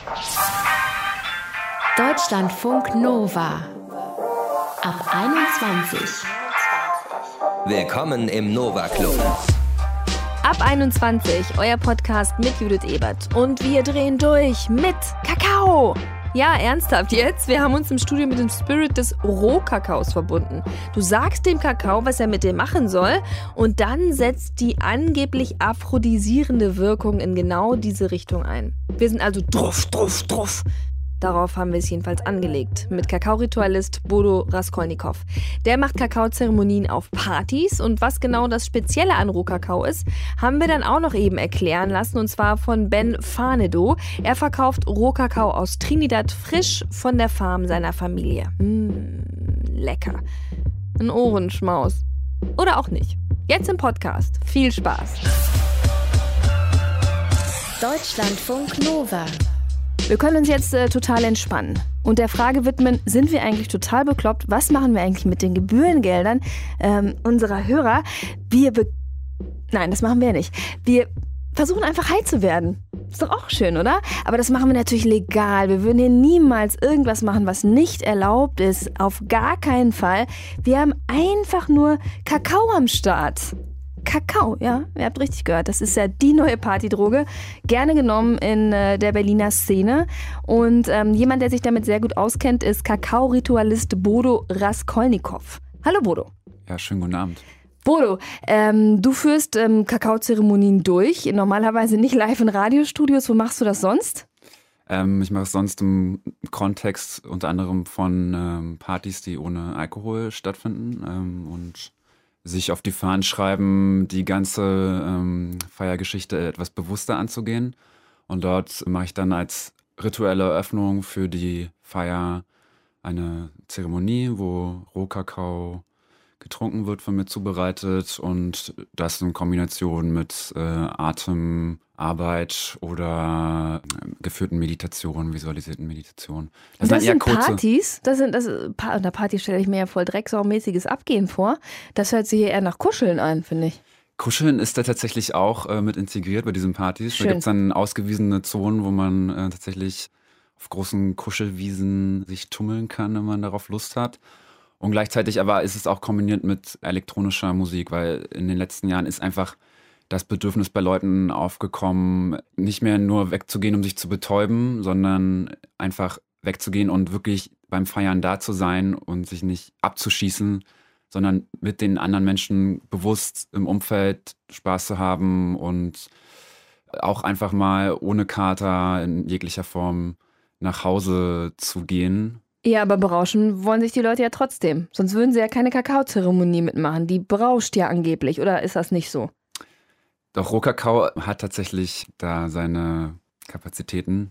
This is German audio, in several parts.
Deutschlandfunk Nova ab 21. Willkommen im Nova Club. Ab 21, euer Podcast mit Judith Ebert. Und wir drehen durch mit Kakao. Ja, ernsthaft jetzt. Wir haben uns im Studio mit dem Spirit des Rohkakaos verbunden. Du sagst dem Kakao, was er mit dir machen soll, und dann setzt die angeblich aphrodisierende Wirkung in genau diese Richtung ein. Wir sind also druff. Darauf haben wir es jedenfalls angelegt. Mit Kakao-Ritualist Bodo Raskolnikow. Der macht Kakaozeremonien auf Partys. Und was genau das Spezielle an Rohkakao ist, haben wir dann auch noch eben erklären lassen. Und zwar von Ben Fanedo. Er verkauft Rohkakao aus Trinidad frisch von der Farm seiner Familie. Lecker. Ein Ohrenschmaus. Oder auch nicht. Jetzt im Podcast. Viel Spaß. Deutschlandfunk Nova. Wir können uns jetzt total entspannen und der Frage widmen, sind wir eigentlich total bekloppt? Was machen wir eigentlich mit den Gebührengeldern unserer Hörer? Nein, das machen wir nicht. Wir versuchen einfach high zu werden. Ist doch auch schön, oder? Aber das machen wir natürlich legal. Wir würden hier niemals irgendwas machen, was nicht erlaubt ist. Auf gar keinen Fall. Wir haben einfach nur Kakao am Start. Kakao, ja, ihr habt richtig gehört. Das ist ja die neue Partydroge. Gerne genommen in der Berliner Szene. Und jemand, der sich damit sehr gut auskennt, ist Kakao-Ritualist Bodo Raskolnikow. Hallo Bodo. Ja, schönen guten Abend. Bodo, du führst Kakaozeremonien durch. Normalerweise nicht live in Radiostudios. Wo machst du das sonst? Ich mache es sonst im Kontext unter anderem von Partys, die ohne Alkohol stattfinden und sich auf die Fahnen schreiben, die ganze Feiergeschichte etwas bewusster anzugehen. Und dort mache ich dann als rituelle Eröffnung für die Feier eine Zeremonie, wo Rohkakao getrunken wird, von mir zubereitet, und das in Kombination mit Atemarbeit oder geführten Meditationen, visualisierten Meditationen. Das sind eher Partys? Unter Partys stelle ich mir ja voll drecksaumäßiges Abgehen vor. Das hört sich hier eher nach Kuscheln an, finde ich. Kuscheln ist da tatsächlich auch mit integriert bei diesen Partys. Schön. Da gibt es dann ausgewiesene Zonen, wo man tatsächlich auf großen Kuschelwiesen sich tummeln kann, wenn man darauf Lust hat. Und gleichzeitig aber ist es auch kombiniert mit elektronischer Musik, weil in den letzten Jahren ist einfach das Bedürfnis bei Leuten aufgekommen, nicht mehr nur wegzugehen, um sich zu betäuben, sondern einfach wegzugehen und wirklich beim Feiern da zu sein und sich nicht abzuschießen, sondern mit den anderen Menschen bewusst im Umfeld Spaß zu haben und auch einfach mal ohne Kater in jeglicher Form nach Hause zu gehen. Ja, aber berauschen wollen sich die Leute ja trotzdem. Sonst würden sie ja keine Kakaozeremonie mitmachen. Die berauscht ja angeblich, oder ist das nicht so? Doch, Rohkakao hat tatsächlich da seine Kapazitäten.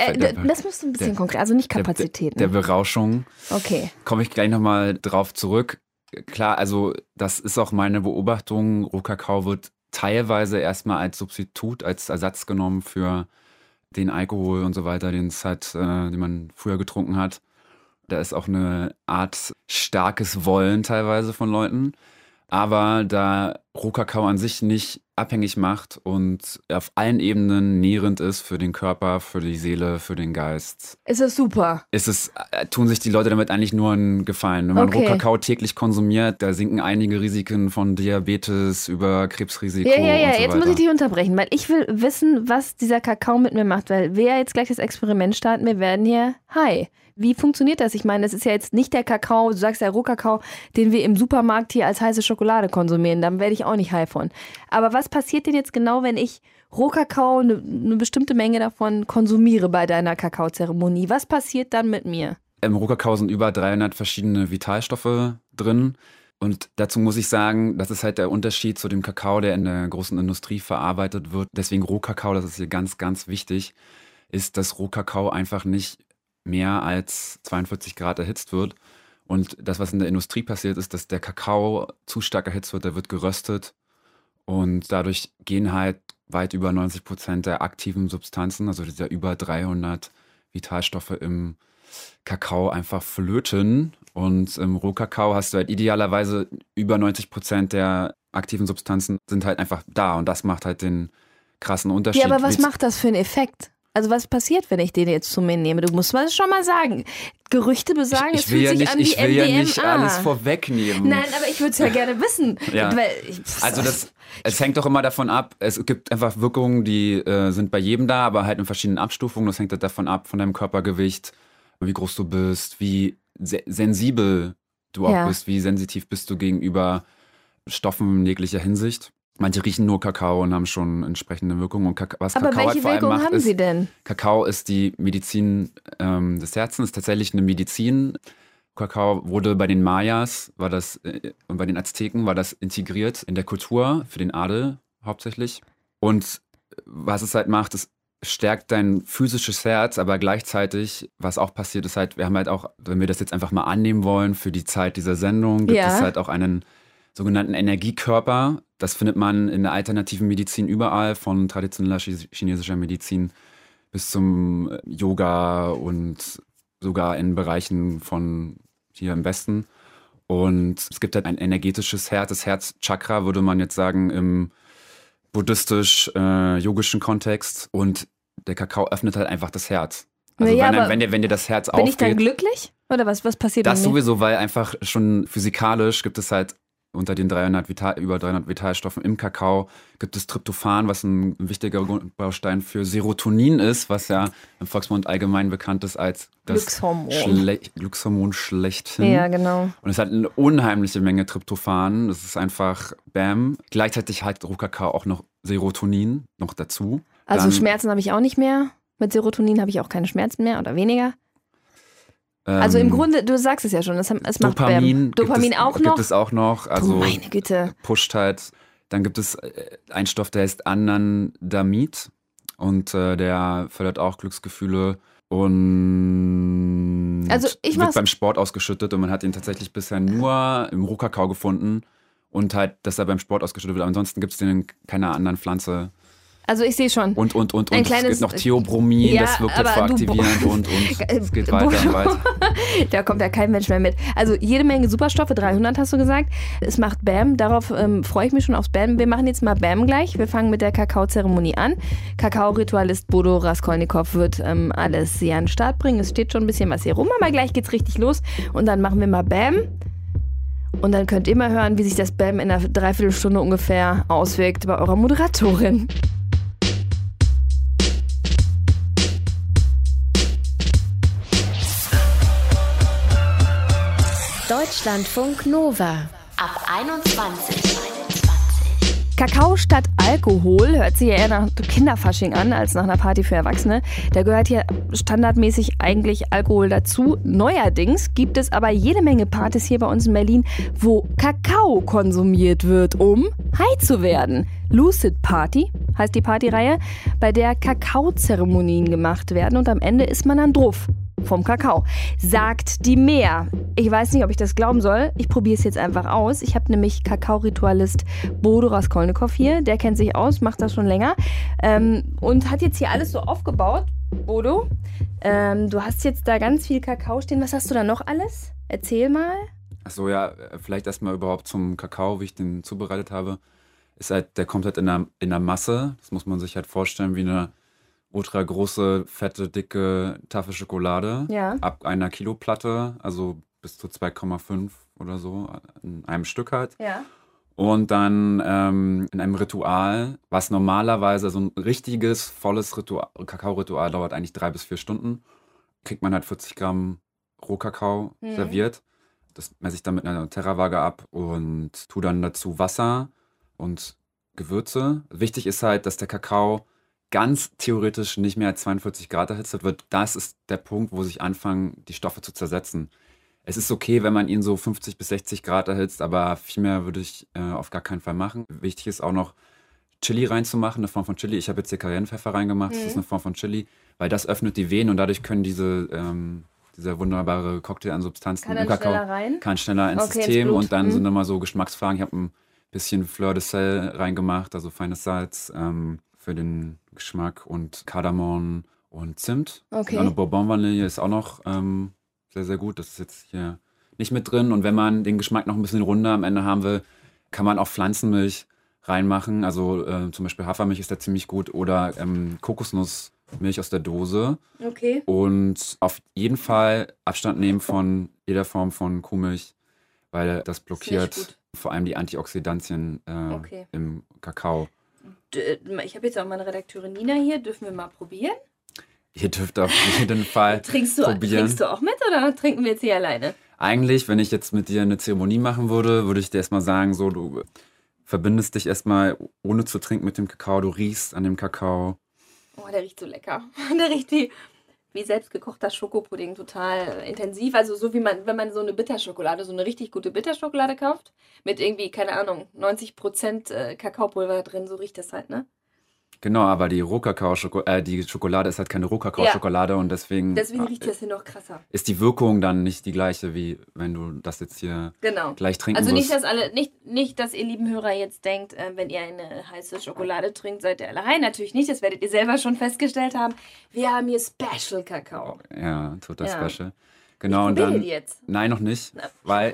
Das musst du ein bisschen konkret, also nicht Kapazitäten. Der Berauschung. Okay. Komme ich gleich nochmal drauf zurück. Klar, also das ist auch meine Beobachtung. Rohkakao wird teilweise erstmal als Substitut, als Ersatz genommen für den Alkohol und so weiter, den man früher getrunken hat. Da ist auch eine Art starkes Wollen teilweise von Leuten. Aber da Rohkakao an sich nicht abhängig macht und auf allen Ebenen nährend ist für den Körper, für die Seele, für den Geist. Ist es super? Tun sich die Leute damit eigentlich nur einen Gefallen. Wenn man Rohkakao täglich konsumiert, da sinken einige Risiken von Diabetes über Krebsrisiko und so weiter. Jetzt muss ich dich unterbrechen, weil ich will wissen, was dieser Kakao mit mir macht, weil wir jetzt gleich das Experiment starten, wir werden hier high. Wie funktioniert das? Ich meine, das ist ja jetzt nicht der Kakao, du sagst ja Rohkakao, den wir im Supermarkt hier als heiße Schokolade konsumieren. Da werde ich auch nicht high von. Aber was passiert denn jetzt genau, wenn ich Rohkakao, eine bestimmte Menge davon konsumiere bei deiner Kakaozeremonie? Was passiert dann mit mir? Im Rohkakao sind über 300 verschiedene Vitalstoffe drin. Und dazu muss ich sagen, das ist halt der Unterschied zu dem Kakao, der in der großen Industrie verarbeitet wird. Deswegen Rohkakao, das ist hier ganz, ganz wichtig, ist, dass Rohkakao einfach nicht mehr als 42 Grad erhitzt wird. Und das, was in der Industrie passiert, ist, dass der Kakao zu stark erhitzt wird, der wird geröstet. Und dadurch gehen halt weit über 90% der aktiven Substanzen, also dieser über 300 Vitalstoffe im Kakao, einfach flöten. Und im Rohkakao hast du halt idealerweise über 90% der aktiven Substanzen sind halt einfach da. Und das macht halt den krassen Unterschied. Ja, aber was macht das für einen Effekt? Also was passiert, wenn ich den jetzt zu mir nehme? Du musst mal schon mal sagen. Gerüchte besagen, es fühlt sich an wie MDMA. Ich will ja nicht alles vorwegnehmen. Nein, aber ich würde es ja gerne wissen. Ja. Es hängt doch immer davon ab, es gibt einfach Wirkungen, die sind bei jedem da, aber halt in verschiedenen Abstufungen. Das hängt halt davon ab, von deinem Körpergewicht, wie groß du bist, wie sensibel du auch bist, wie sensitiv bist du gegenüber Stoffen in jeglicher Hinsicht. Manche riechen nur Kakao und haben schon entsprechende Wirkungen. Und was aber Kakao welche halt vor allem Wirkung macht, haben sie denn? Kakao ist die Medizin des Herzens, ist tatsächlich eine Medizin. Kakao wurde bei den Mayas und bei den Azteken war das integriert in der Kultur für den Adel hauptsächlich. Und was es halt macht, es stärkt dein physisches Herz, aber gleichzeitig, was auch passiert, ist halt, wir haben halt auch, wenn wir das jetzt einfach mal annehmen wollen für die Zeit dieser Sendung, gibt es halt auch einen sogenannten Energiekörper. Das findet man in der alternativen Medizin überall, von traditioneller chinesischer Medizin bis zum Yoga und sogar in Bereichen von hier im Westen. Und es gibt halt ein energetisches Herz. Das Herzchakra würde man jetzt sagen im buddhistisch-yogischen Kontext. Und der Kakao öffnet halt einfach das Herz. Also wenn dir das Herz aufgeht. Bin ich dann glücklich? Oder was passiert das mit mir? Sowieso, weil einfach schon physikalisch gibt es halt unter den über 300 Vitalstoffen im Kakao gibt es Tryptophan, was ein wichtiger Baustein für Serotonin ist, was ja im Volksmund allgemein bekannt ist als das Glückshormon schlechthin. Ja, genau. Und es hat eine unheimliche Menge Tryptophan. Das ist einfach Bam. Gleichzeitig hat Rohkakao auch noch Serotonin noch dazu. Also Schmerzen habe ich auch nicht mehr. Mit Serotonin habe ich auch keine Schmerzen mehr oder weniger. Also im Grunde, du sagst es ja schon, es macht Dopamin. Dopamin auch noch? Gibt es auch noch. Also meine Güte. Pusht halt. Dann gibt es einen Stoff, der heißt Anandamid und der fördert auch Glücksgefühle und wird beim Sport ausgeschüttet und man hat ihn tatsächlich bisher nur im Rohkakao gefunden und halt, dass er beim Sport ausgeschüttet wird. Ansonsten gibt es den in keiner anderen Pflanze. Also ich sehe schon. Und es gibt noch Theobromin, das wirkt davor aktivierend und es geht weiter und weiter. Da kommt ja kein Mensch mehr mit. Also jede Menge Superstoffe, 300 hast du gesagt. Es macht Bam, darauf freue ich mich schon aufs Bam. Wir machen jetzt mal Bam gleich. Wir fangen mit der Kakaozeremonie an. Kakao-Ritualist Bodo Raskolnikow wird alles hier an den Start bringen. Es steht schon ein bisschen was hier rum, aber gleich geht's richtig los. Und dann machen wir mal Bam. Und dann könnt ihr mal hören, wie sich das Bam in einer Dreiviertelstunde ungefähr auswirkt bei eurer Moderatorin. Deutschlandfunk Nova ab 21. Kakao statt Alkohol hört sich ja eher nach Kinderfasching an, als nach einer Party für Erwachsene. Da gehört hier standardmäßig eigentlich Alkohol dazu. Neuerdings gibt es aber jede Menge Partys hier bei uns in Berlin, wo Kakao konsumiert wird, um high zu werden. Lucid Party heißt die Partyreihe, bei der Kakaozeremonien gemacht werden und am Ende ist man dann drauf. Vom Kakao. Sagt die Mehr. Ich weiß nicht, ob ich das glauben soll. Ich probiere es jetzt einfach aus. Ich habe nämlich Kakao-Ritualist Bodo Raskolnikow hier. Der kennt sich aus, macht das schon länger. Und hat jetzt hier alles so aufgebaut. Bodo, du hast jetzt da ganz viel Kakao stehen. Was hast du da noch alles? Erzähl mal. Achso, ja, vielleicht erstmal überhaupt zum Kakao, wie ich den zubereitet habe. Ist halt, der kommt halt in der Masse. Das muss man sich halt vorstellen wie eine ultra große, fette, dicke Tafel Schokolade ab einer Kiloplatte, also bis zu 2,5 oder so in einem Stück halt. Ja. Und dann in einem Ritual, was normalerweise so ein richtiges, volles Kakao-Ritual dauert eigentlich 3 bis 4 Stunden, kriegt man halt 40 Gramm Rohkakao serviert. Das messe ich dann mit einer Terrawaage ab und tue dann dazu Wasser und Gewürze. Wichtig ist halt, dass der Kakao ganz theoretisch nicht mehr als 42 Grad erhitzt wird. Das ist der Punkt, wo sich anfangen, die Stoffe zu zersetzen. Es ist okay, wenn man ihn so 50 bis 60 Grad erhitzt, aber viel mehr würde ich auf gar keinen Fall machen. Wichtig ist auch noch, Chili reinzumachen, eine Form von Chili. Ich habe jetzt hier Cayennepfeffer reingemacht, das ist eine Form von Chili, weil das öffnet die Venen und dadurch können dieser wunderbare Cocktail an Substanzen im Kakao kann schneller ins System und dann sind immer so Geschmacksfragen. Ich habe ein bisschen Fleur de Sel reingemacht, also feines Salz, für den Geschmack und Kardamom und Zimt. Okay. Und eine Bourbon-Vanille ist auch noch sehr, sehr gut. Das ist jetzt hier nicht mit drin. Und wenn man den Geschmack noch ein bisschen runder am Ende haben will, kann man auch Pflanzenmilch reinmachen. Also zum Beispiel Hafermilch ist da ziemlich gut oder Kokosnuss Milch aus der Dose. Okay. Und auf jeden Fall Abstand nehmen von jeder Form von Kuhmilch, weil das blockiert vor allem die Antioxidantien im Kakao. Ich habe jetzt auch meine Redakteurin Nina hier. Dürfen wir mal probieren? Ihr dürft auf jeden Fall probieren. Trinkst du auch mit oder trinken wir jetzt hier alleine? Eigentlich, wenn ich jetzt mit dir eine Zeremonie machen würde, würde ich dir erstmal sagen, so, du verbindest dich erstmal ohne zu trinken mit dem Kakao, du riechst an dem Kakao. Oh, der riecht so lecker. Der riecht wie selbstgekochter Schokopudding, total intensiv. Also so wie wenn man so eine Bitterschokolade, so eine richtig gute Bitterschokolade kauft, mit irgendwie, keine Ahnung, 90% Kakaopulver drin, so riecht das halt, ne? Genau, aber die die Schokolade ist halt keine Rohkakaoschokolade und deswegen riecht das hier noch krasser. Ist die Wirkung dann nicht die gleiche, wie wenn du das jetzt hier gleich trinken wirst. Also nicht, dass ihr lieben Hörer jetzt denkt, wenn ihr eine heiße Schokolade trinkt, seid ihr alle high. Natürlich nicht, das werdet ihr selber schon festgestellt haben. Wir haben hier Special Kakao. Ja, total special. Genau, und dann. Jetzt. Nein, noch nicht. Na, weil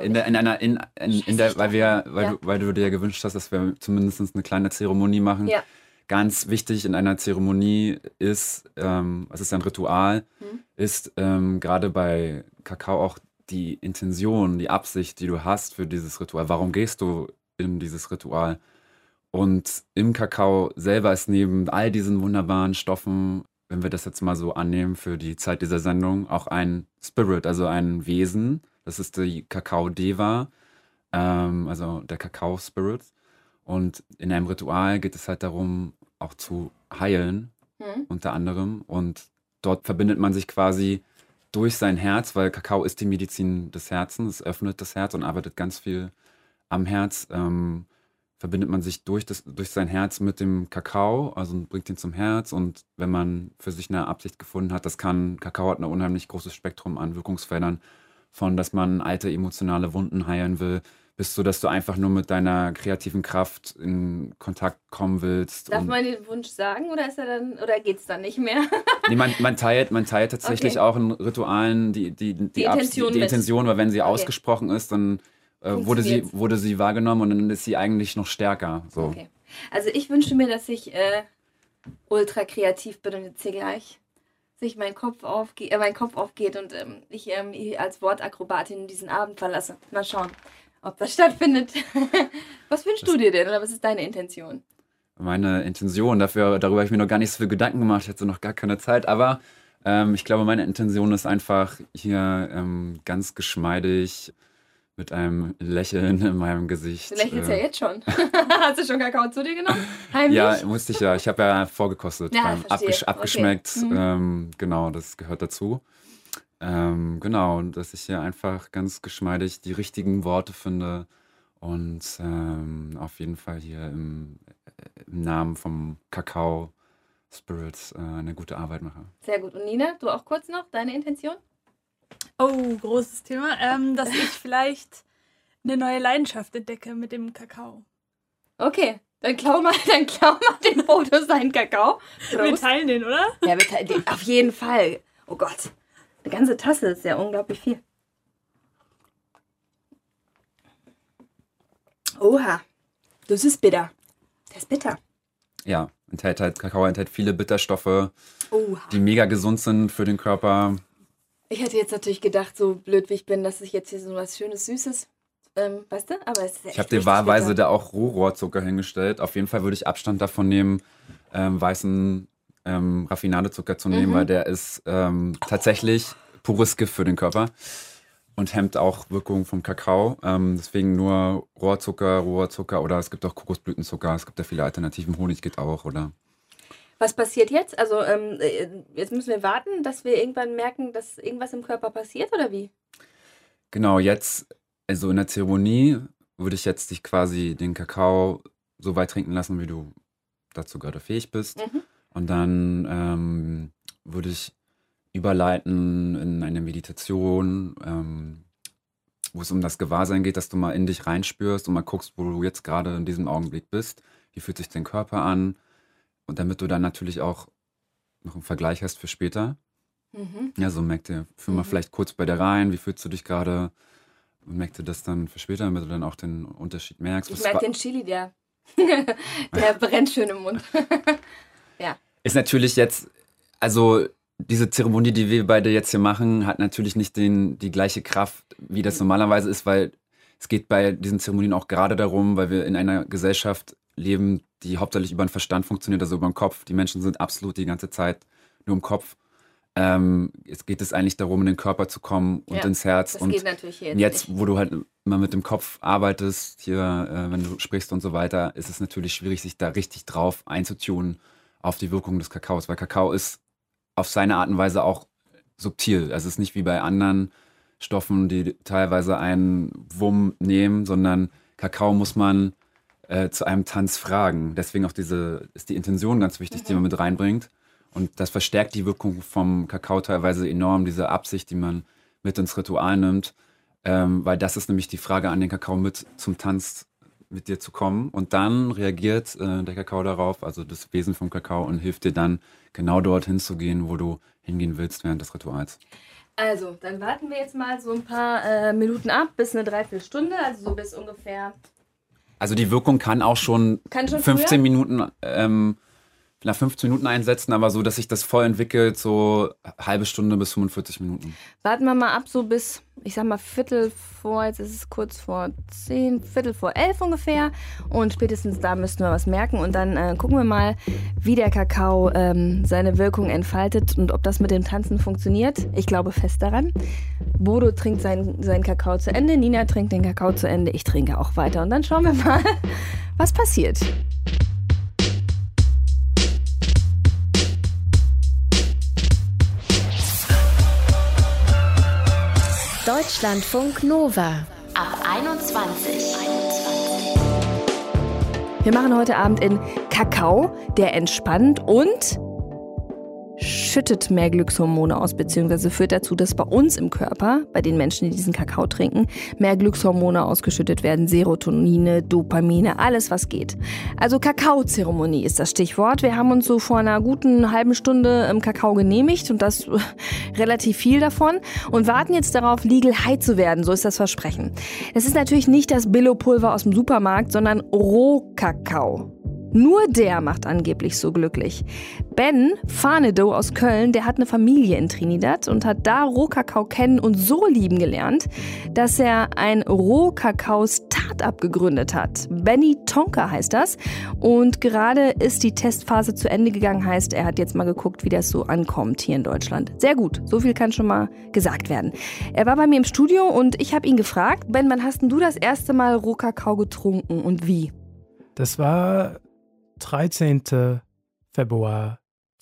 weil du dir gewünscht hast, dass wir zumindest eine kleine Zeremonie machen. Ja. Ganz wichtig in einer Zeremonie ist, es ist ein Ritual, ist gerade bei Kakao auch die Intention, die Absicht, die du hast für dieses Ritual. Warum gehst du in dieses Ritual? Und im Kakao selber ist neben all diesen wunderbaren Stoffen, wenn wir das jetzt mal so annehmen für die Zeit dieser Sendung, auch ein Spirit, also ein Wesen. Das ist die Kakao-Deva, also der Kakao-Spirit. Und in einem Ritual geht es halt darum, auch zu heilen, unter anderem. Und dort verbindet man sich quasi durch sein Herz, weil Kakao ist die Medizin des Herzens, es öffnet das Herz und arbeitet ganz viel am Herz. Verbindet man sich durch sein Herz mit dem Kakao, also bringt ihn zum Herz. Und wenn man für sich eine Absicht gefunden hat, Kakao hat ein unheimlich großes Spektrum an Wirkungsfeldern, von dass man alte emotionale Wunden heilen will, bis so, dass du einfach nur mit deiner kreativen Kraft in Kontakt kommen willst. Darf man den Wunsch sagen oder geht es dann nicht mehr? Nee, man teilt tatsächlich auch in Ritualen die Intention, weil wenn sie ausgesprochen ist, dann wurde sie wahrgenommen und dann ist sie eigentlich noch stärker. So. Okay. Also ich wünsche mir, dass ich ultra kreativ bin und jetzt hier gleich sich mein Kopf aufgeht und ich als Wortakrobatin diesen Abend verlasse. Mal schauen, ob das stattfindet. Was wünschst du dir denn oder was ist deine Intention? Meine Intention, darüber habe ich mir noch gar nicht so viel Gedanken gemacht, ich hatte noch gar keine Zeit, aber ich glaube, meine Intention ist einfach hier ganz geschmeidig mit einem Lächeln in meinem Gesicht. Du lächelst ja jetzt schon. Hast du schon Kakao zu dir genommen? Heimlich? Ja, musste ich ja. Ich habe ja vorgekostet, abgeschmeckt. Okay. Genau, das gehört dazu. Genau, dass ich hier einfach ganz geschmeidig die richtigen Worte finde und auf jeden Fall hier im Namen vom Kakao Spirit eine gute Arbeit mache. Sehr gut. Und Nina, du auch kurz noch, deine Intention? Oh, großes Thema. Dass ich vielleicht eine neue Leidenschaft entdecke mit dem Kakao. Okay, dann klau mal den Foto seinen Kakao. Prost. Wir teilen den, oder? Ja, wir teilen den auf jeden Fall. Oh Gott, eine ganze Tasse ist ja unglaublich viel. Oha, das ist bitter. Der ist bitter. Ja, Kakao enthält viele Bitterstoffe, die mega gesund sind für den Körper. Ich hätte jetzt natürlich gedacht, so blöd wie ich bin, dass ich jetzt hier so was Schönes, Süßes, weißt du? Aber es ist ich habe dir wahlweise da auch Rohrohrzucker hingestellt. Auf jeden Fall würde ich Abstand davon nehmen, weißen Raffinadezucker zu nehmen, weil der ist tatsächlich pures Gift für den Körper und hemmt auch Wirkung vom Kakao. Deswegen nur Rohrzucker oder es gibt auch Kokosblütenzucker. Es gibt ja viele Alternativen. Honig geht auch, oder? Was passiert jetzt? Also jetzt müssen wir warten, dass wir irgendwann merken, dass irgendwas im Körper passiert, oder wie? Genau, jetzt, also in der Zeremonie würde ich jetzt dich quasi den Kakao so weit trinken lassen, wie du dazu gerade fähig bist. Und dann würde ich überleiten in eine Meditation, wo es um das Gewahrsein geht, dass du mal in dich reinspürst und mal guckst, wo du jetzt gerade in diesem Augenblick bist. Wie fühlt sich dein Körper an? Und damit du dann natürlich auch noch einen Vergleich hast für später. Ja, so fühl mal vielleicht kurz bei dir rein, wie fühlst du dich gerade? Und merk dir das dann für später, damit du dann auch den Unterschied merkst. Ich merke den Chili, der brennt schön im Mund. Ja. Ist natürlich jetzt, Also diese Zeremonie, die wir beide jetzt hier machen, hat natürlich nicht die gleiche Kraft, wie das normalerweise ist, weil es geht bei diesen Zeremonien auch gerade darum, weil wir in einer Gesellschaft leben, die hauptsächlich über den Verstand funktioniert, also über den Kopf. Die Menschen sind absolut die ganze Zeit nur im Kopf. Es geht eigentlich darum, in den Körper zu kommen und ins Herz. Das und geht natürlich jetzt, wo du halt immer mit dem Kopf arbeitest, hier, wenn du sprichst und so weiter, ist es natürlich schwierig, sich da richtig drauf einzutunen auf die Wirkung des Kakaos, weil Kakao ist auf seine Art und Weise auch subtil. Also es ist nicht wie bei anderen Stoffen, die teilweise einen Wumm nehmen, sondern Kakao muss man zu einem Tanz fragen. Deswegen auch ist die Intention ganz wichtig, die man mit reinbringt. Und das verstärkt die Wirkung vom Kakao teilweise enorm, diese Absicht, die man mit ins Ritual nimmt. Weil das ist nämlich die Frage an den Kakao, mit zum Tanz mit dir zu kommen. Und dann reagiert der Kakao darauf, also das Wesen vom Kakao, und hilft dir dann genau dorthin zu gehen, wo du hingehen willst während des Rituals. Also, dann warten wir jetzt mal so ein paar Minuten ab, bis eine Dreiviertelstunde, also so bis ungefähr... Also die Wirkung kann auch schon 15 Minuten, nach 15 Minuten einsetzen, aber so, dass sich das voll entwickelt, so halbe Stunde bis 45 Minuten. Warten wir mal ab, so bis, ich sag mal, jetzt ist es kurz vor 10, 11 ungefähr. Und spätestens da müssten wir was merken. Und dann gucken wir mal, wie der Kakao seine Wirkung entfaltet und ob das mit dem Tanzen funktioniert. Ich glaube fest daran. Bodo trinkt seinen Kakao zu Ende, Nina trinkt den Kakao zu Ende, ich trinke auch weiter. Und dann schauen wir mal, was passiert. Deutschlandfunk Nova ab 21. Wir machen heute Abend in Kakao, der entspannt und schüttet mehr Glückshormone aus, beziehungsweise führt dazu, dass bei uns im Körper, bei den Menschen, die diesen Kakao trinken, mehr Glückshormone ausgeschüttet werden, Serotonine, Dopamine, alles was geht. Also Kakaozeremonie ist das Stichwort. Wir haben uns so vor einer guten halben Stunde Kakao genehmigt und das relativ viel davon und warten jetzt darauf, legal high zu werden, so ist das Versprechen. Es ist natürlich nicht das Billo-Pulver aus dem Supermarkt, sondern Rohkakao. Nur der macht angeblich so glücklich. Ben Farnedo aus Köln, der hat eine Familie in Trinidad und hat da Rohkakao kennen und so lieben gelernt, dass er ein Rohkakao-Start-up gegründet hat. Benny Tonka heißt das. Und gerade ist die Testphase zu Ende gegangen, heißt, er hat jetzt mal geguckt, wie das so ankommt hier in Deutschland. Sehr gut, so viel kann schon mal gesagt werden. Er war bei mir im Studio und ich habe ihn gefragt, Ben, wann hast denn du das erste Mal Rohkakao getrunken und wie? Das war 13. Februar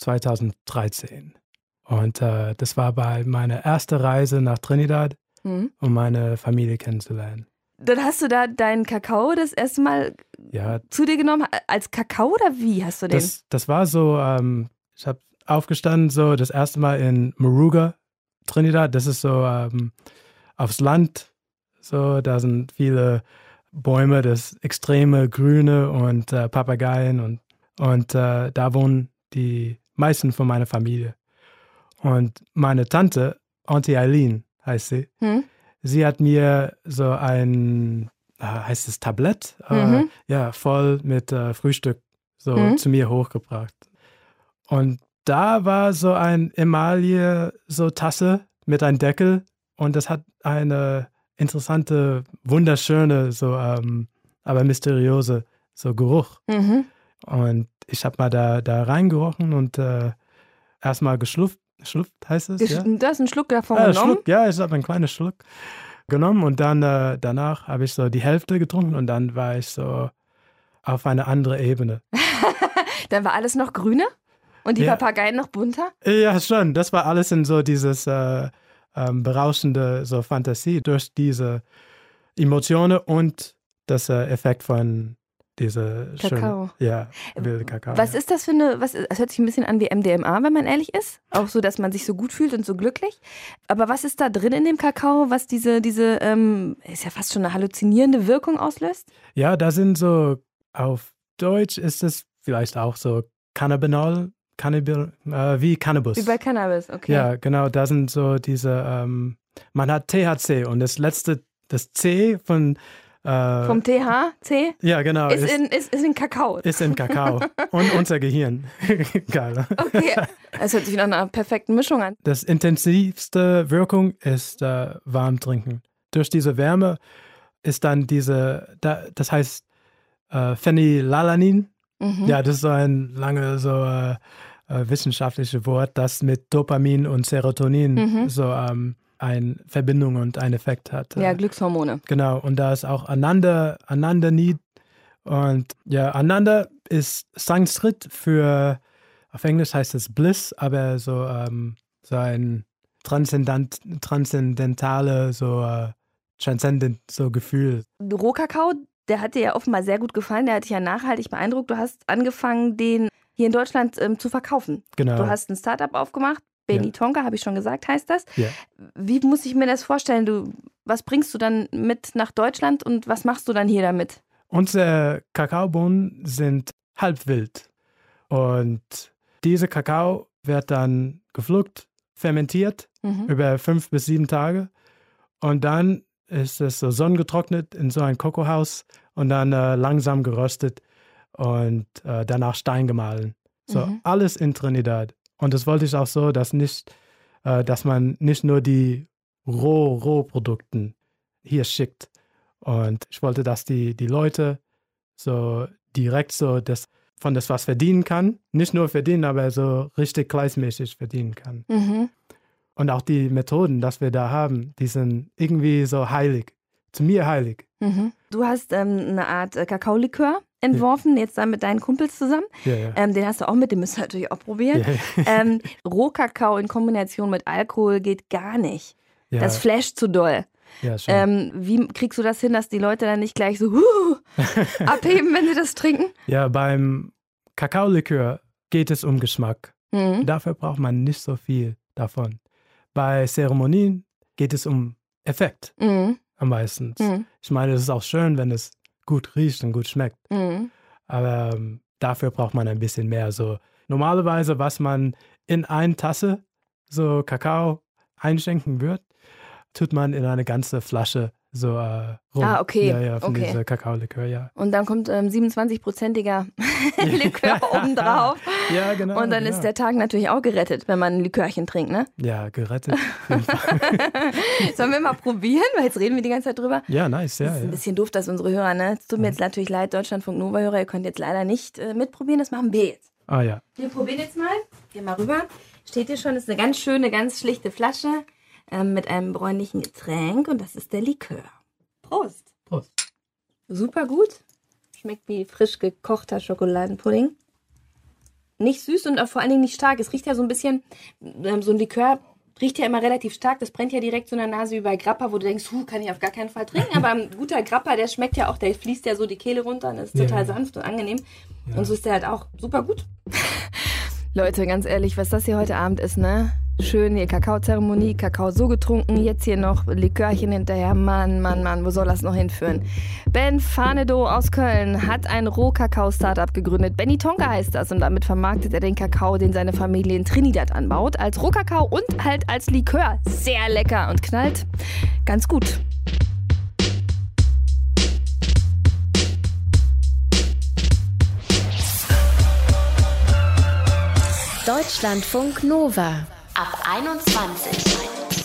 2013. Und das war bei meiner ersten Reise nach Trinidad, um meine Familie kennenzulernen. Dann hast du da deinen Kakao das erste Mal zu dir genommen, als Kakao oder wie hast du den? Das war so, ich habe aufgestanden, so das erste Mal in Moruga, Trinidad. Das ist so aufs Land, so da sind viele Bäume, das extreme Grüne und Papageien und da wohnen die meisten von meiner Familie. Und meine Tante, Auntie Eileen heißt sie, sie hat mir so ein, heißt es Tablett, voll mit Frühstück so zu mir hochgebracht. Und da war so ein Emaille, so Tasse mit einem Deckel und das hat eine interessante, wunderschöne, so, aber mysteriöse so Geruch. Und ich habe mal da reingerochen und erstmal geschlupft, heißt es? Ja? Du hast einen Schluck davon genommen? Schluck, ja, ich habe einen kleinen Schluck genommen und dann danach habe ich so die Hälfte getrunken und dann war ich so auf eine andere Ebene. Dann war alles noch grüner und die Papageien noch bunter? Ja, schon. Das war alles in so dieses berauschende so Fantasie durch diese Emotionen und das Effekt von dieser Kakao. wilde Kakao. Was ist das für eine, es hört sich ein bisschen an wie MDMA, wenn man ehrlich ist. Auch so, dass man sich so gut fühlt und so glücklich. Aber was ist da drin in dem Kakao, was diese ist ja fast schon eine halluzinierende Wirkung auslöst? Ja, da sind so, auf Deutsch ist es vielleicht auch so Cannabinol, wie Cannabis. Wie bei Cannabis, okay. Ja, genau, da sind so diese, man hat THC und das C von Vom THC? Ja, genau. Ist in Kakao. Ist in Kakao. Und unser Gehirn. Geil. Okay, das hört sich nach einer perfekten Mischung an. Das intensivste Wirkung ist warm trinken. Durch diese Wärme ist dann das heißt Phenylalanin. Mhm. Ja, das ist so ein langes wissenschaftliches Wort, das mit Dopamin und Serotonin eine Verbindung und einen Effekt hat. Ja, Glückshormone. Genau, und da ist auch Ananda-Need. Und ja, Ananda ist Sanskrit auf Englisch heißt es Bliss, aber so ein transzendentale, transcendent Gefühl. Rohkakao, der hat dir ja offenbar sehr gut gefallen, der hat dich ja nachhaltig beeindruckt. Du hast angefangen, den hier in Deutschland zu verkaufen. Genau. Du hast ein Startup aufgemacht, Benny Tonka, habe ich schon gesagt, heißt das. Ja. Wie muss ich mir das vorstellen? Was bringst du dann mit nach Deutschland und was machst du dann hier damit? Unsere Kakaobohnen sind halbwild und dieser Kakao wird dann gepflückt, fermentiert über 5 bis 7 Tage und dann ist es so sonnengetrocknet in so ein Kokohaus und dann langsam geröstet und danach steingemahlen. So alles in Trinidad. Und das wollte ich auch so, dass man nicht nur die Rohprodukten hier schickt. Und ich wollte, dass die Leute so direkt von das was verdienen kann. Nicht nur verdienen, aber so richtig gleichmäßig verdienen kann. Mhm. Und auch die Methoden, die wir da haben, die sind irgendwie so heilig. Zu mir heilig. Mhm. Du hast eine Art Kakaolikör entworfen, jetzt dann mit deinen Kumpels zusammen. Ja. Den hast du auch mit, den müsst ihr natürlich auch probieren. Ja. Rohkakao in Kombination mit Alkohol geht gar nicht. Ja. Das flasht zu doll. Ja, schon. Wie kriegst du das hin, dass die Leute dann nicht gleich so abheben, wenn sie das trinken? Ja, beim Kakaolikör geht es um Geschmack. Mhm. Dafür braucht man nicht so viel davon. Bei Zeremonien geht es um Effekt am meisten. Ich meine, es ist auch schön, wenn es gut riecht und gut schmeckt. Aber dafür braucht man ein bisschen mehr. So normalerweise, was man in eine Tasse so Kakao einschenken wird, tut man in eine ganze Flasche so rum. Ah, okay. Ja, von dieser Kakaolikör, ja. Und dann kommt 27-prozentiger Likör obendrauf. Ja, genau. Und dann ist der Tag natürlich auch gerettet, wenn man ein Likörchen trinkt, ne? Ja, gerettet. Sollen wir mal probieren? Weil jetzt reden wir die ganze Zeit drüber. Ja, nice, ja. Das ist ein bisschen doof, dass unsere Hörer, ne? Es tut mir jetzt natürlich leid, Deutschlandfunk Nova-Hörer, ihr könnt jetzt leider nicht mitprobieren, das machen wir jetzt. Ah, ja. Wir probieren jetzt mal. Geh mal rüber. Steht hier schon, das ist eine ganz schöne, ganz schlichte Flasche mit einem bräunlichen Getränk und das ist der Likör. Prost. Prost. Super gut. Schmeckt wie frisch gekochter Schokoladenpudding. Nicht süß und auch vor allen Dingen nicht stark. Es riecht ja so ein bisschen, so ein Likör riecht ja immer relativ stark. Das brennt ja direkt so in der Nase wie bei Grappa, wo du denkst, kann ich auf gar keinen Fall trinken. Aber ein guter Grappa, der schmeckt ja auch, der fließt ja so die Kehle runter und ist total sanft und angenehm. Ja. Und so ist der halt auch super gut. Leute, ganz ehrlich, was das hier heute Abend ist, ne? Schön hier Kakaozeremonie, Kakao so getrunken, jetzt hier noch Likörchen hinterher. Mann, wo soll das noch hinführen? Ben Fanedo aus Köln hat ein Rohkakao-Startup gegründet. Benny Tonka heißt das und damit vermarktet er den Kakao, den seine Familie in Trinidad anbaut, als Rohkakao und halt als Likör. Sehr lecker und knallt ganz gut. Deutschlandfunk Nova ab 21.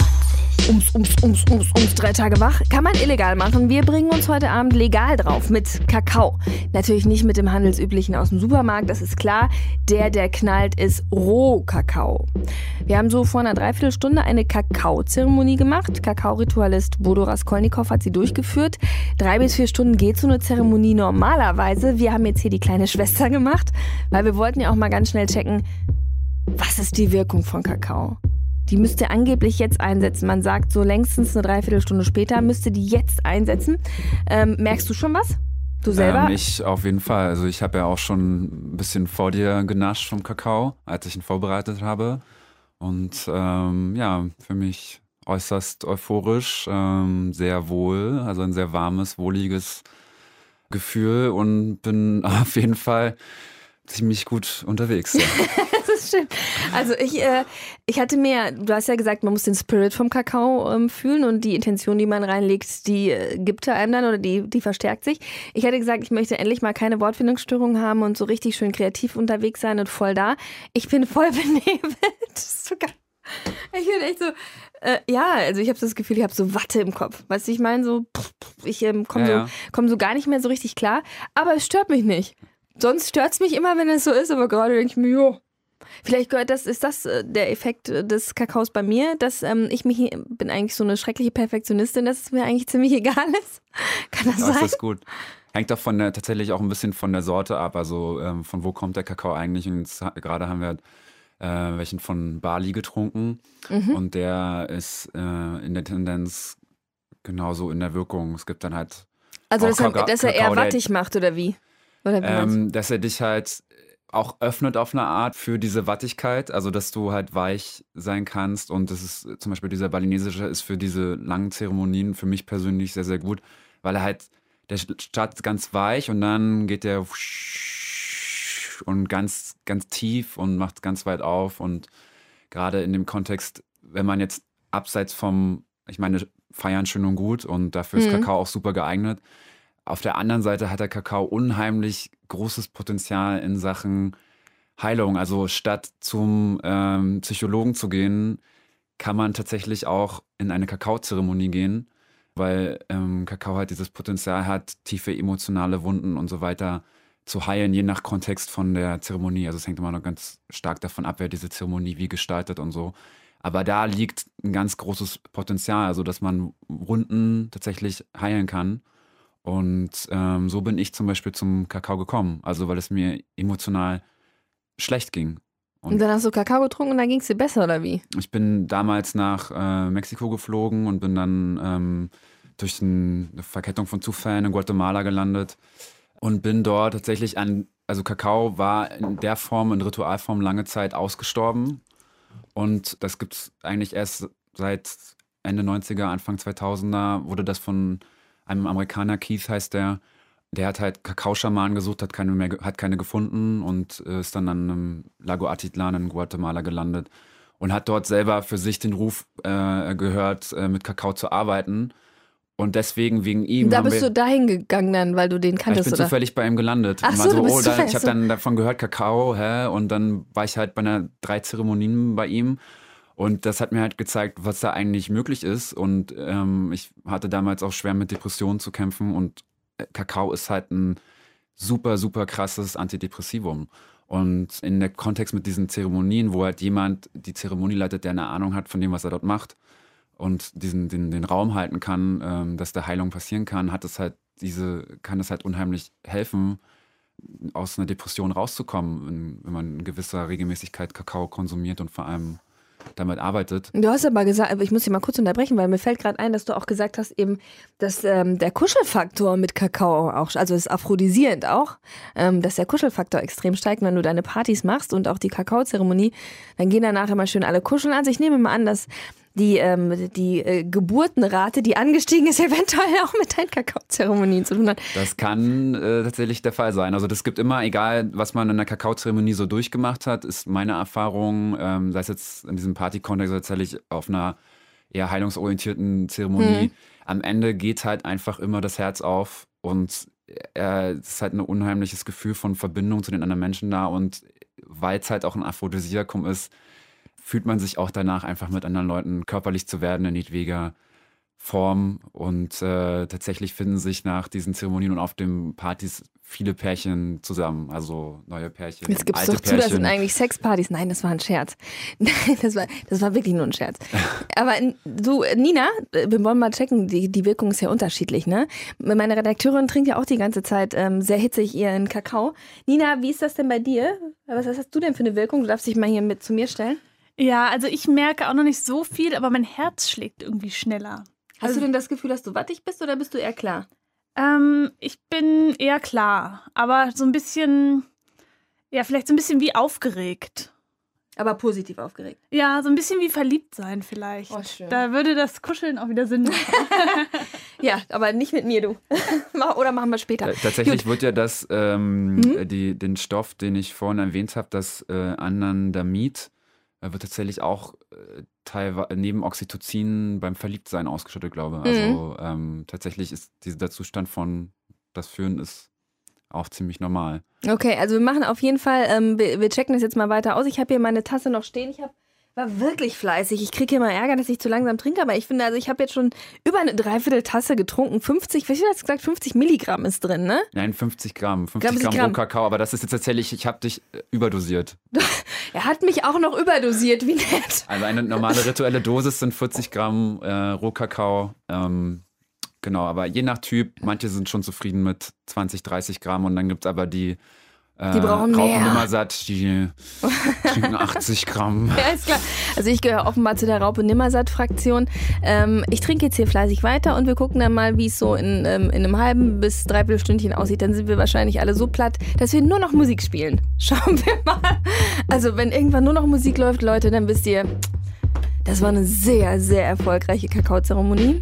Ums 3 Tage wach. Kann man illegal machen. Wir bringen uns heute Abend legal drauf mit Kakao. Natürlich nicht mit dem handelsüblichen aus dem Supermarkt, das ist klar. Der knallt, ist Rohkakao. Wir haben so vor einer Dreiviertelstunde eine Kakaozeremonie gemacht. Kakaoritualist Bodo Raskolnikow hat sie durchgeführt. 3 bis 4 Stunden geht so eine Zeremonie normalerweise. Wir haben jetzt hier die kleine Schwester gemacht, weil wir wollten ja auch mal ganz schnell checken, was ist die Wirkung von Kakao? Die müsste angeblich jetzt einsetzen. Man sagt so längstens eine Dreiviertelstunde später müsste die jetzt einsetzen. Merkst du schon was? Du selber? Ich auf jeden Fall. Also ich habe ja auch schon ein bisschen vor dir genascht vom Kakao, als ich ihn vorbereitet habe. Und für mich äußerst euphorisch, sehr wohl, also ein sehr warmes, wohliges Gefühl und bin auf jeden Fall ziemlich gut unterwegs. Ja. Das ist schön. Also ich hatte mir, du hast ja gesagt, man muss den Spirit vom Kakao fühlen und die Intention, die man reinlegt, die gibt er einem dann oder die verstärkt sich. Ich hätte gesagt, ich möchte endlich mal keine Wortfindungsstörungen haben und so richtig schön kreativ unterwegs sein und voll da. Ich bin voll benebelt. Das ist so geil. Ich bin echt so, also ich habe das Gefühl, ich habe so Watte im Kopf. Weißt du, ich meine so, ich komm so gar nicht mehr so richtig klar, aber es stört mich nicht. Sonst stört es mich immer, wenn es so ist, aber gerade denke ich mir, jo. Vielleicht ist das der Effekt des Kakaos bei mir, dass ich bin eigentlich so eine schreckliche Perfektionistin, dass es mir eigentlich ziemlich egal ist. Kann das sein? Das ist gut. Hängt doch tatsächlich auch ein bisschen von der Sorte ab, also von wo kommt der Kakao eigentlich. Und gerade haben wir welchen von Bali getrunken und der ist in der Tendenz genauso in der Wirkung. Es gibt dann halt also dass er eher wattig macht oder wie? Dass er dich halt auch öffnet auf eine Art für diese Wattigkeit, also dass du halt weich sein kannst und das ist zum Beispiel dieser balinesische ist für diese langen Zeremonien für mich persönlich sehr, sehr gut, weil der startet ganz weich und dann geht der und ganz, ganz tief und macht ganz weit auf und gerade in dem Kontext, wenn man jetzt abseits ich meine, feiern schön und gut und dafür ist Kakao auch super geeignet. Auf der anderen Seite hat der Kakao unheimlich großes Potenzial in Sachen Heilung. Also statt zum Psychologen zu gehen, kann man tatsächlich auch in eine Kakaozeremonie gehen, weil Kakao halt dieses Potenzial hat, tiefe emotionale Wunden und so weiter zu heilen, je nach Kontext von der Zeremonie. Also es hängt immer noch ganz stark davon ab, wer diese Zeremonie wie gestaltet und so. Aber da liegt ein ganz großes Potenzial, also dass man Wunden tatsächlich heilen kann. Und so bin ich zum Beispiel zum Kakao gekommen, also weil es mir emotional schlecht ging. Und dann hast du Kakao getrunken und dann ging es dir besser, oder wie? Ich bin damals nach Mexiko geflogen und bin dann durch eine Verkettung von Zufällen in Guatemala gelandet und bin dort tatsächlich also Kakao war in der Form, in Ritualform lange Zeit ausgestorben. Und das gibt es eigentlich erst seit Ende 90er, Anfang 2000er, wurde das von einem Amerikaner, Keith heißt der hat halt Kakaoschamanen gesucht, hat keine gefunden und ist dann an einem Lago Atitlan in Guatemala gelandet und hat dort selber für sich den Ruf gehört, mit Kakao zu arbeiten. Und deswegen wegen ihm. Da bist du dahin gegangen dann, weil du den kanntest, oder? Ich bin zufällig bei ihm gelandet. Ach so, ich habe dann davon gehört, Kakao, und dann war ich halt bei 3 Zeremonien bei ihm. Und das hat mir halt gezeigt, was da eigentlich möglich ist. Und ich hatte damals auch schwer mit Depressionen zu kämpfen. Und Kakao ist halt ein super, super krasses Antidepressivum. Und in der Kontext mit diesen Zeremonien, wo halt jemand die Zeremonie leitet, der eine Ahnung hat von dem, was er dort macht und den Raum halten kann, dass da Heilung passieren kann, kann es halt unheimlich helfen, aus einer Depression rauszukommen, wenn man in gewisser Regelmäßigkeit Kakao konsumiert und vor allem damit arbeitet. Du hast aber gesagt, ich muss dich mal kurz unterbrechen, weil mir fällt gerade ein, dass du auch gesagt hast, eben, dass der Kuschelfaktor mit Kakao auch, also ist aphrodisierend auch, dass der Kuschelfaktor extrem steigt, wenn du deine Partys machst und auch die Kakaozeremonie, dann gehen danach immer schön alle kuscheln. Also ich nehme mal an, dass die Geburtenrate, die angestiegen ist, eventuell auch mit deinen Kakaozeremonien zu tun hat. Das kann tatsächlich der Fall sein. Also das gibt immer, egal was man in der Kakaozeremonie so durchgemacht hat, ist meine Erfahrung, sei es jetzt in diesem Party-Kontext oder tatsächlich auf einer eher heilungsorientierten Zeremonie, am Ende geht halt einfach immer das Herz auf und es ist halt ein unheimliches Gefühl von Verbindung zu den anderen Menschen da und weil es halt auch ein Aphrodisiakum ist, fühlt man sich auch danach einfach mit anderen Leuten körperlich zu werden in jedweder Form und tatsächlich finden sich nach diesen Zeremonien und auf den Partys viele Pärchen zusammen, also neue Pärchen, jetzt gibst alte doch zu, Pärchen. Das sind eigentlich Sexpartys. Nein, das war ein Scherz. Nein, das war wirklich nur ein Scherz. Aber du, Nina, wir wollen mal checken, die Wirkung ist ja unterschiedlich, ne? Meine Redakteurin trinkt ja auch die ganze Zeit sehr hitzig ihren Kakao. Nina, wie ist das denn bei dir? Was hast du denn für eine Wirkung? Du darfst dich mal hier mit zu mir stellen. Ja, also ich merke auch noch nicht so viel, aber mein Herz schlägt irgendwie schneller. Hast du denn das Gefühl, dass du wattig bist oder bist du eher klar? Ich bin eher klar, aber so ein bisschen, ja, vielleicht so ein bisschen wie aufgeregt. Aber positiv aufgeregt. Ja, so ein bisschen wie verliebt sein vielleicht. Oh, schön. Da würde das Kuscheln auch wieder Sinn machen. Ja, aber nicht mit mir, du. Oder machen wir später. Tatsächlich wird ja das, den Stoff, den ich vorhin erwähnt habe, das Anandamid, wird tatsächlich auch teilweise neben Oxytocin beim Verliebtsein ausgeschüttet, glaube ich. Also tatsächlich ist dieser Zustand von das Führen ist auch ziemlich normal. Okay, also wir machen auf jeden Fall, wir checken das jetzt mal weiter aus. Ich habe hier meine Tasse noch stehen. War wirklich fleißig. Ich kriege hier mal Ärger, dass ich zu langsam trinke, aber ich finde, also ich habe jetzt schon über eine Dreiviertel Tasse getrunken. 50, wie viel hast du gesagt? 50 Milligramm ist drin, ne? Nein, 50 Gramm Rohkakao, aber das ist jetzt tatsächlich, ich habe dich überdosiert. Er hat mich auch noch überdosiert, wie nett. Also eine normale rituelle Dosis sind 40 Gramm Rohkakao. Genau, aber je nach Typ, manche sind schon zufrieden mit 20, 30 Gramm und dann gibt es aber die brauchen mehr. Nimmersatt, die trinken 80 Gramm. Ja, ist klar. Also ich gehöre offenbar zu der Raupe-Nimmersatt-Fraktion. Ich trinke jetzt hier fleißig weiter und wir gucken dann mal, wie es so in einem halben bis dreiviertel Stündchen aussieht. Dann sind wir wahrscheinlich alle so platt, dass wir nur noch Musik spielen. Schauen wir mal. Also wenn irgendwann nur noch Musik läuft, Leute, dann wisst ihr, das war eine sehr, sehr erfolgreiche Kakaozeremonie.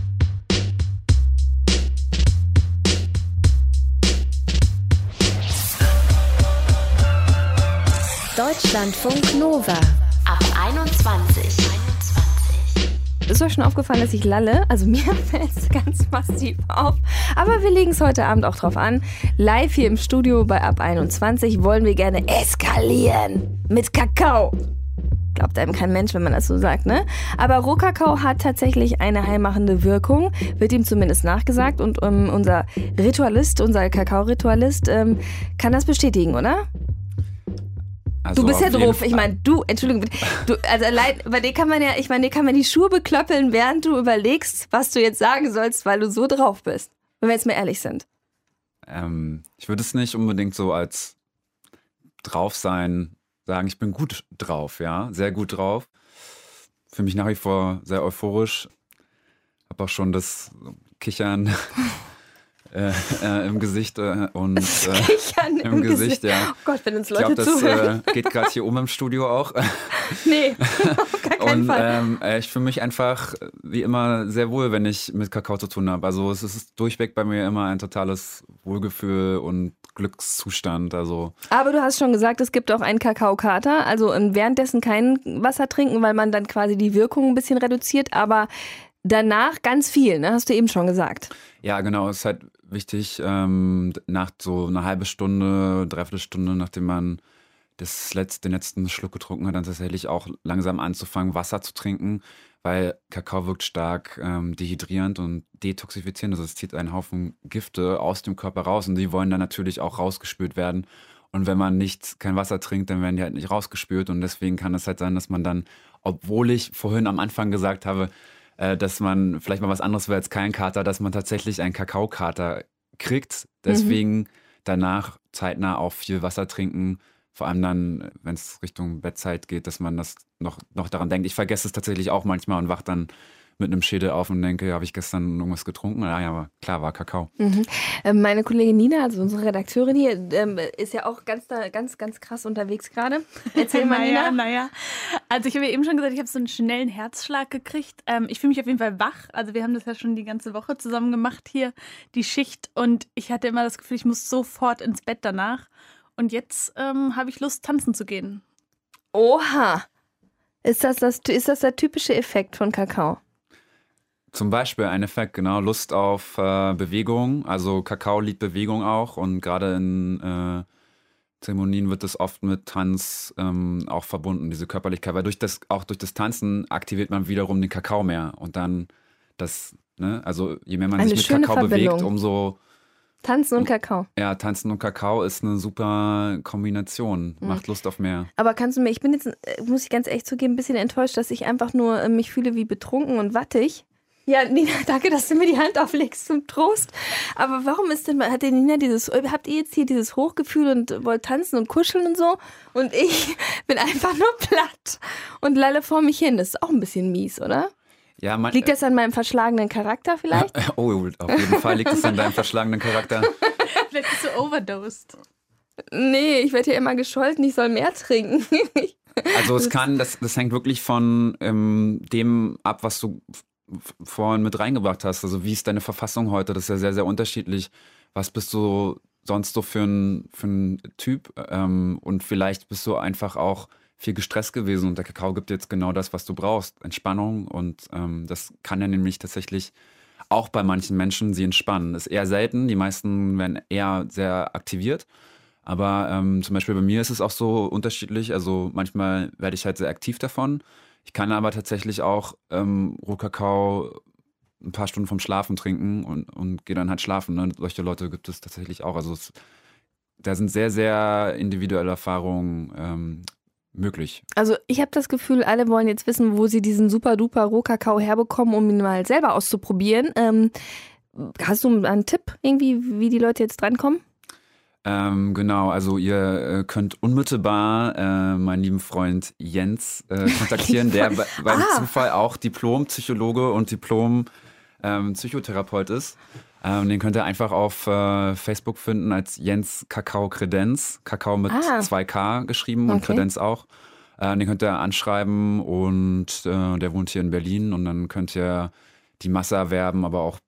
Deutschlandfunk Nova ab 21. Ist euch schon aufgefallen, dass ich lalle? Also mir fällt es ganz massiv auf. Aber wir legen es heute Abend auch drauf an. Live hier im Studio bei Ab 21 wollen wir gerne eskalieren mit Kakao. Glaubt einem kein Mensch, wenn man das so sagt, ne? Aber Rohkakao hat tatsächlich eine heilmachende Wirkung, wird ihm zumindest nachgesagt. Und unser Kakao-Ritualist kann das bestätigen, oder? Also du bist ja drauf. Ich meine, Entschuldigung, also allein, bei dir kann man ja, dir kann man die Schuhe beklöppeln, während du überlegst, was du jetzt sagen sollst, weil du so drauf bist. Wenn wir jetzt mal ehrlich sind. Ich würde es nicht unbedingt so als drauf sein sagen, ich bin gut drauf, ja, sehr gut drauf. Für mich nach wie vor sehr euphorisch. Habe auch schon das Kichern im Gesicht und Kichern im Gesicht, ja. Oh Gott, wenn uns Leute ich glaube, zuhören. Das geht gerade hier oben im Studio auch. Nee, auf gar keinen Fall. Ich fühle mich einfach wie immer sehr wohl, wenn ich mit Kakao zu tun habe. Also es ist durchweg bei mir immer ein totales Wohlgefühl und Glückszustand. Also. Aber du hast schon gesagt, es gibt auch einen Kakaokater. Also währenddessen kein Wasser trinken, weil man dann quasi die Wirkung ein bisschen reduziert. Aber danach ganz viel, ne? Hast du eben schon gesagt. Ja, genau. Es ist halt wichtig, nach so einer halben Stunde, dreiviertel Stunde, nachdem man den letzten Schluck getrunken hat, dann tatsächlich auch langsam anzufangen, Wasser zu trinken, weil Kakao wirkt stark dehydrierend und detoxifizierend. Also es zieht einen Haufen Gifte aus dem Körper raus und die wollen dann natürlich auch rausgespült werden. Und wenn man kein Wasser trinkt, dann werden die halt nicht rausgespült und deswegen kann es halt sein, dass man dann, obwohl ich vorhin am Anfang gesagt habe, dass man vielleicht mal was anderes will als kein Kater, dass man tatsächlich einen Kakaokater kriegt. Deswegen danach zeitnah auch viel Wasser trinken. Vor allem dann, wenn es Richtung Bettzeit geht, dass man das noch daran denkt. Ich vergesse es tatsächlich auch manchmal und wache dann mit einem Schädel auf und denke, habe ich gestern irgendwas getrunken? Ja, aber klar, war Kakao. Meine Kollegin Nina, also unsere Redakteurin hier, ist ja auch ganz krass unterwegs gerade. Erzähl mal, Nina. Naja. Also ich habe ja eben schon gesagt, ich habe so einen schnellen Herzschlag gekriegt. Ich fühle mich auf jeden Fall wach. Also wir haben das ja schon die ganze Woche zusammen gemacht hier, die Schicht. Und ich hatte immer das Gefühl, ich muss sofort ins Bett danach. Und jetzt habe ich Lust, tanzen zu gehen. Oha! Ist das der typische Effekt von Kakao? Zum Beispiel ein Effekt, genau, Lust auf Bewegung. Also Kakao liebt Bewegung auch und gerade in Zeremonien wird das oft mit Tanz auch verbunden, diese Körperlichkeit. Weil durch das Tanzen aktiviert man wiederum den Kakao mehr. Und dann also je mehr man sich mit Kakao bewegt, umso... Tanzen und Kakao. Ja, Tanzen und Kakao ist eine super Kombination. Macht Lust auf mehr. Aber ich bin jetzt, muss ich ganz ehrlich zugeben, ein bisschen enttäuscht, dass ich einfach nur mich fühle wie betrunken und wattig. Ja, Nina, danke, dass du mir die Hand auflegst zum Trost. Aber warum hat der Nina habt ihr jetzt hier dieses Hochgefühl und wollt tanzen und kuscheln und so? Und ich bin einfach nur platt und lalle vor mich hin. Das ist auch ein bisschen mies, oder? Ja, liegt das an meinem verschlagenen Charakter vielleicht? Oh, auf jeden Fall liegt es an deinem verschlagenen Charakter. Vielleicht bist du overdosed. Nee, ich werde ja immer gescholten, ich soll mehr trinken. Also das hängt wirklich von dem ab, was du vorhin mit reingebracht hast. Also wie ist deine Verfassung heute? Das ist ja sehr, sehr unterschiedlich. Was bist du sonst so für ein Typ? Und vielleicht bist du einfach auch viel gestresst gewesen und der Kakao gibt dir jetzt genau das, was du brauchst. Entspannung und das kann ja nämlich tatsächlich auch bei manchen Menschen sie entspannen. Das ist eher selten. Die meisten werden eher sehr aktiviert. Aber zum Beispiel bei mir ist es auch so unterschiedlich. Also manchmal werde ich halt sehr aktiv davon. Ich kann aber tatsächlich auch Rohkakao ein paar Stunden vom Schlafen trinken und gehe dann halt schlafen. Ne? Solche Leute gibt es tatsächlich auch. Also da sind sehr, sehr individuelle Erfahrungen möglich. Also ich habe das Gefühl, alle wollen jetzt wissen, wo sie diesen super-duper Rohkakao herbekommen, um ihn mal selber auszuprobieren. Hast du einen Tipp irgendwie, wie die Leute jetzt drankommen? Genau, also ihr könnt unmittelbar meinen lieben Freund Jens kontaktieren, der beim Zufall auch Diplom-Psychologe und Diplom-Psychotherapeut ist. Den könnt ihr einfach auf Facebook finden als Jens Kakao Kredenz. Kakao mit 2K geschrieben und Kredenz auch. Den könnt ihr anschreiben und der wohnt hier in Berlin und dann könnt ihr die Masse erwerben, aber auch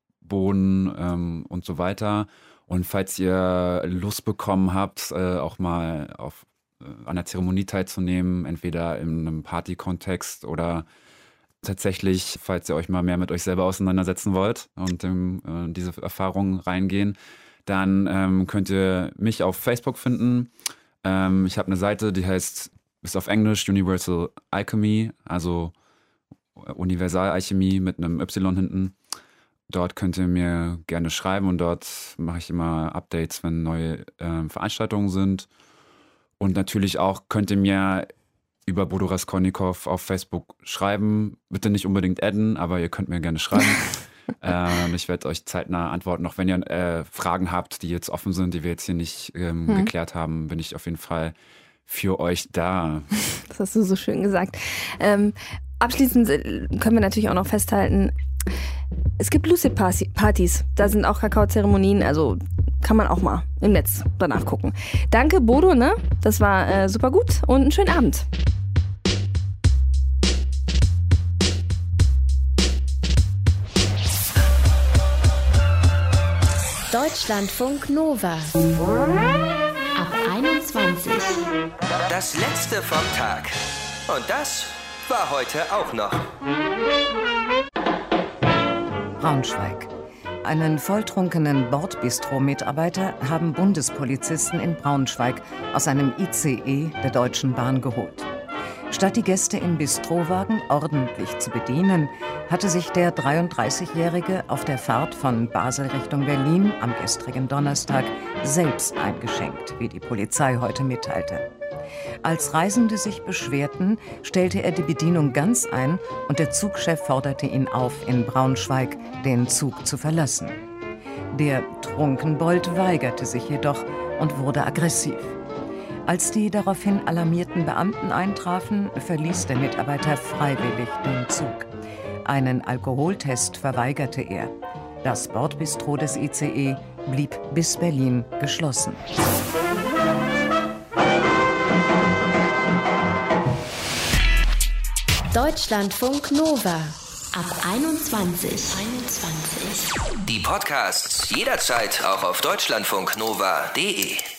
Bohnen und so weiter. Und falls ihr Lust bekommen habt, auch mal an der Zeremonie teilzunehmen, entweder in einem Party-Kontext oder tatsächlich, falls ihr euch mal mehr mit euch selber auseinandersetzen wollt und in diese Erfahrungen reingehen, dann könnt ihr mich auf Facebook finden. Ich habe eine Seite, die heißt, ist auf Englisch Universal Alchemy, also Universalalchemie mit einem Y hinten. Dort könnt ihr mir gerne schreiben und dort mache ich immer Updates, wenn neue Veranstaltungen sind. Und natürlich auch könnt ihr mir über Bodo Raskolnikow auf Facebook schreiben. Bitte nicht unbedingt adden, aber ihr könnt mir gerne schreiben. Ich werde euch zeitnah antworten. Auch wenn ihr Fragen habt, die jetzt offen sind, die wir jetzt hier nicht geklärt haben, bin ich auf jeden Fall für euch da. Das hast du so schön gesagt. Abschließend können wir natürlich auch noch festhalten, es gibt Lucid-Partys, da sind auch Kakaozeremonien, also kann man auch mal im Netz danach gucken. Danke Bodo, ne? Das war super gut und einen schönen Abend. Deutschlandfunk Nova. Ab 21. Das letzte vom Tag. Und das war heute auch noch. Braunschweig. Einen volltrunkenen Bordbistro-Mitarbeiter haben Bundespolizisten in Braunschweig aus einem ICE der Deutschen Bahn geholt. Statt die Gäste im Bistrowagen ordentlich zu bedienen, hatte sich der 33-Jährige auf der Fahrt von Basel Richtung Berlin am gestrigen Donnerstag selbst eingeschenkt, wie die Polizei heute mitteilte. Als Reisende sich beschwerten, stellte er die Bedienung ganz ein und der Zugchef forderte ihn auf, in Braunschweig den Zug zu verlassen. Der Trunkenbold weigerte sich jedoch und wurde aggressiv. Als die daraufhin alarmierten Beamten eintrafen, verließ der Mitarbeiter freiwillig den Zug. Einen Alkoholtest verweigerte er. Das Bordbistro des ICE blieb bis Berlin geschlossen. Deutschlandfunk Nova. Ab 21. Die Podcasts jederzeit auch auf deutschlandfunknova.de.